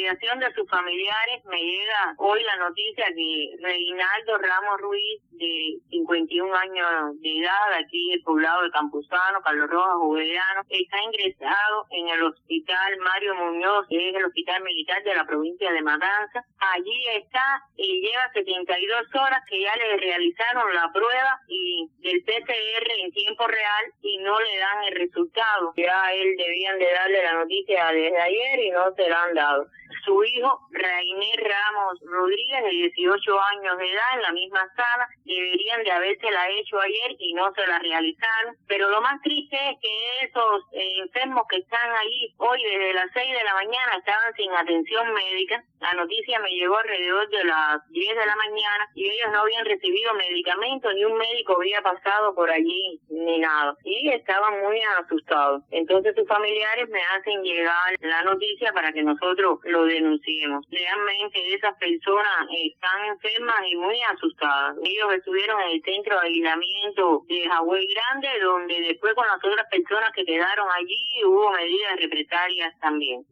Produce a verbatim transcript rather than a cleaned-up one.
mediación de sus familiares me llega hoy la noticia que Reinaldo Ramos Ruiz, de cincuenta y un años de edad, aquí del poblado de Campuzano, Carlos Rojas, Jovellanos, está ingresado en el hospital Mario Muñoz, que es el hospital militar de la provincia de Matanzas. Allí está y lleva setenta y dos horas que ya le realizaron la prueba y del P C R en tiempo real y no le dan el resultado. Ya él debían de darle la noticia desde ayer y no se la han dado. Su hijo, Rainer Ramos Rodríguez, de dieciocho años de edad, en la misma sala, deberían de habérsela hecho ayer y no se la realizaron. Pero lo más triste es que esos eh, enfermos que están ahí hoy desde las seis de la mañana estaban sin atención médica. La noticia me llegó alrededor de las diez de la mañana y ellos no habían recibido medicamentos, ni un médico había pasado por allí, ni nada. Y estaban muy asustados. Entonces sus familiares me hacen llegar la noticia para que nosotros lo denunciemos. Realmente esas personas están enfermas y muy asustadas. Ellos estuvieron en el centro de aislamiento de Jagüey Grande, donde después con las otras personas que quedaron allí hubo medidas represalias también.